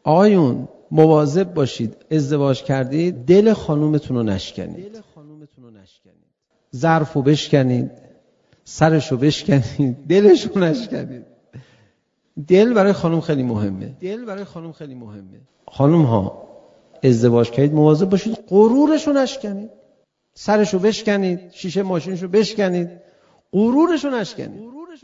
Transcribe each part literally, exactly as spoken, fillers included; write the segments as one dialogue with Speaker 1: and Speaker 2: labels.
Speaker 1: آقایون مواظب باشید ازدواج کردید دل خانومتون رو نشکنید، ظرفو بشکنید، سرشو بشکنید، دلشو نشکنید. دل برای خانم خیلی مهمه. دل برای خانم خیلی مهمه. خانم ها ازدواج کردید مواظب باشید غرورشو نشکنید، سرشو بشکنید، شیشه ماشینشو بشکنید، غرورشو نشکنید.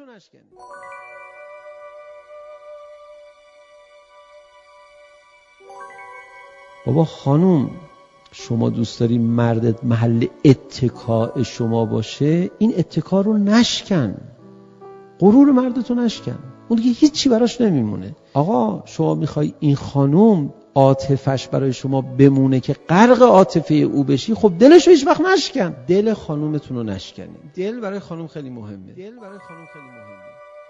Speaker 1: بابا خانم شما دوست داری مردت محل اتکاء شما باشه، این اتکا رو نشکن، غرور مردتو نشکن، اون دیگه هیچی براش نمیمونه. آقا شما میخوای این خانم عاطفش برای شما بمونه که غرق عاطفه او بشی، خب دلشو هیچ وقت نشکن، دل خانومتون رو نشکنید. دل برای خانم خیلی مهمه. دل برای خانم خیلی مهمه.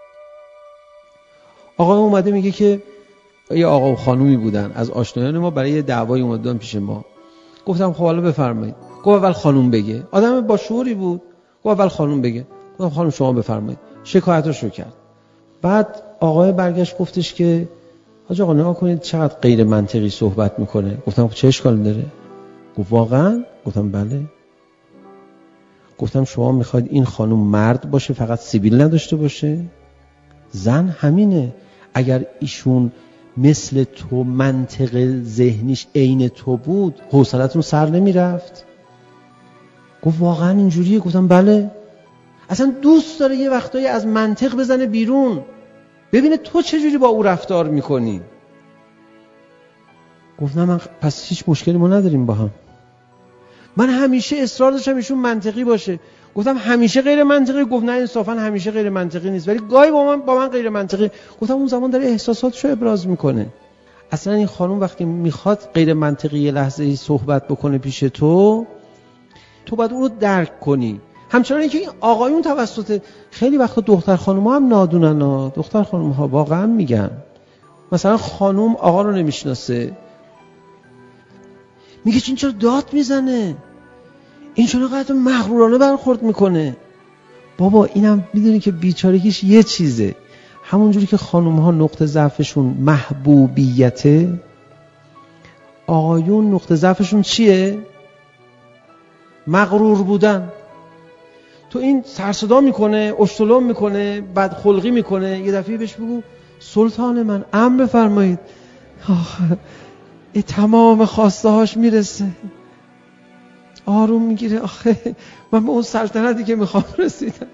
Speaker 1: آقا اومده میگه که یه آقا و خانومی بودن از آشنایان ما، برای یه دعوای اومدن پیش ما. گفتم خب حالا بفرمایید. گفت اول خانوم بگه. آدم با شعوری بود. گفت اول خانوم بگه. گفتم خانوم شما بفرمایید. شکایتش رو کرد. بعد آقای برگشت گفتش که حاج آقا نگاه کنید چقدر غیر منطقی صحبت میکنه. گفتم چه اشکالی داره؟ گفت واقعا؟ گفتم بله. گفتم شما میخواید این خانوم مرد باشه فقط سیبیل نداشته باشه؟ زن همینه. اگر ایشون مثل تو منطق ذهنیش عین تو بود حوصلتون سر نمیرفت؟ گفت واقعا اینجوریه؟ گفتم بله. اصلا دوست داره یه وقتایی از منطق بزنه بیرون، ببینه تو چجوری با او رفتار میکنی. گفت نه من پس هیچ مشکلی ما نداریم با هم. من همیشه اصرار داشتم ایشون منطقی باشه. گفتم همیشه غیر منطقی؟ گفت نه انصافا همیشه غیر منطقی نیست، ولی گاهی با من با من غیر منطقی. گفتم اون زمان داره احساساتشو ابراز میکنه. اصلا این خانم وقتی میخواد غیر منطقی یه لحظه ای صحبت بکنه پیش تو، تو باید اون رو درک کنی. همچنان که این آقایون توسط خیلی وقتا دختر خانوما هم نادونن ها. دختر خانوم‌ها واقعا میگن مثلا خانوم آقا رو نمیشناسه، میگه این چرا داد میزنه، این چرا قدر مغرورانه برخورد میکنه. بابا اینم میدونی که بیچارگیش یه چیزه. همونجوری که خانوم‌ها نقطه ضعفشون محبوبیته، آقایون نقطه ضعفشون چیه؟ مغرور بودن. تو این سرصدا میکنه، اشتلم میکنه، بدخلقی میکنه، یه دفعه بهش بگو سلطان من امر بفرمایید، این تمام خواسته هاش میرسه، آروم میگیره. آخه من به اون سلطنتی که میخوام رسیدم.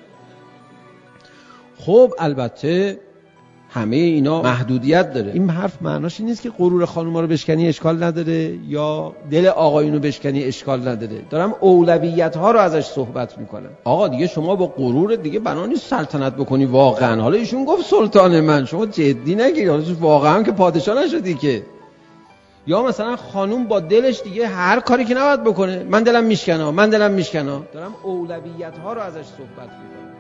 Speaker 1: خب البته همه اینا محدودیت داره. این حرف معناش این نیست که غرور خانوما رو بشکنی اشکال نداره یا دل آقایون رو بشکنی اشکال نداره. دارم اولویت ها رو ازش صحبت میکنم. آقا دیگه شما با غرور دیگه بنا نیست سلطنت بکنی واقعا. حالا ایشون گفت سلطان من، شما جدی نگیری، حالا واقعا که پادشاه نشدی که. یا مثلا خانوم با دلش دیگه هر کاری که نباید بکنه، من دلم میشکنه، من دلم میشکنه. دارم اولویت ها رو ازش صحبت میکنم.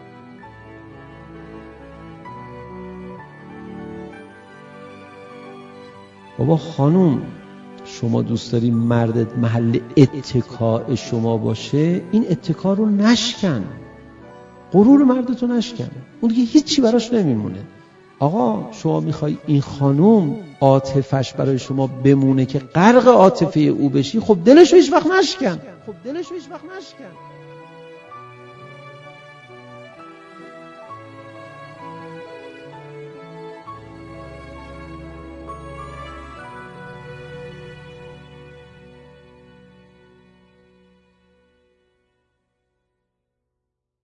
Speaker 1: بابا خانوم شما دوست داری مردت محل اتکاء شما باشه، این اتکا رو نشکن، غرور مردتو نشکن، اون دیگه هیچی براش نمیمونه. آقا شما میخوای این خانوم عاطفش برای شما بمونه که غرق عاطفه او بشی، خب دلشو هیچ وقت نشکن، خب دلشو هیچ وقت نشکن.